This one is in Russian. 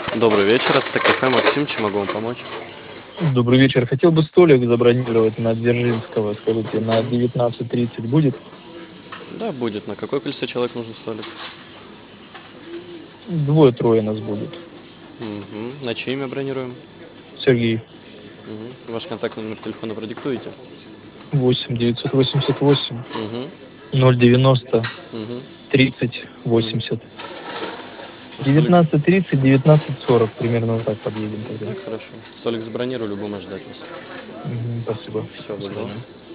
Добрый вечер, это ТКФ, Максим, чем могу вам помочь? Добрый вечер. Хотел бы столик забронировать на Дзержинского, скажите, на Мгм. 19:30 будет? Да, будет. На какое количество человек нужен столик? Двое-трое нас будет. Мгм. На чье имя бронируем? Сергей. Мгм. Ваш контактный номер телефона продиктуете? 8 988 Мгм. 090 Мгм. 30 Мгм. 80. Столик... 19:30, 19:40 примерно вот так подъедем тогда. Так, хорошо. Столик забронировали, будем ждать вас. Спасибо. Всего До доброго. свидания.